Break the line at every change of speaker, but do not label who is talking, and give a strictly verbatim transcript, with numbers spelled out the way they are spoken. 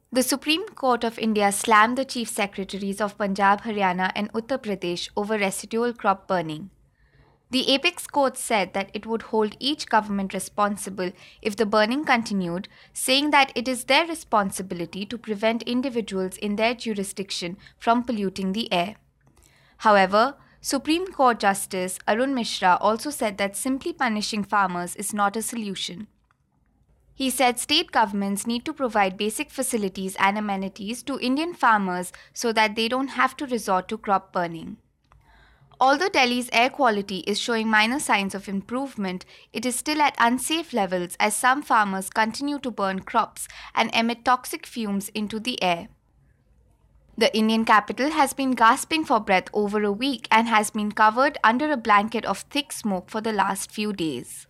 The Supreme Court of India slammed the Chief Secretaries of Punjab, Haryana, and Uttar Pradesh over residual crop burning. The apex court said that it would hold each government responsible if the burning continued, saying that it is their responsibility to prevent individuals in their jurisdiction from polluting the air. However, Supreme Court Justice Arun Mishra also said that simply punishing farmers is not a solution. He said state governments need to provide basic facilities and amenities to Indian farmers so that they don't have to resort to crop burning. Although Delhi's air quality is showing minor signs of improvement, it is still at unsafe levels as some farmers continue to burn crops and emit toxic fumes into the air. The Indian capital has been gasping for breath over a week and has been covered under a blanket of thick smoke for the last few days.